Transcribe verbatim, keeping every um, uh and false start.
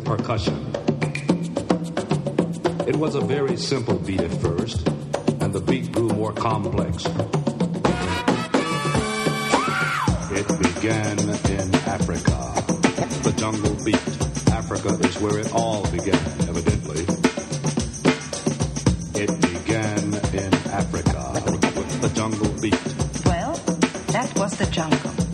percussion. It was a very simple beat at first, and the beat grew more complex. It began in Africa. The jungle beat. Africa is where it all began, evidently. It began in Africa with the jungle beat. Well, that was the jungle.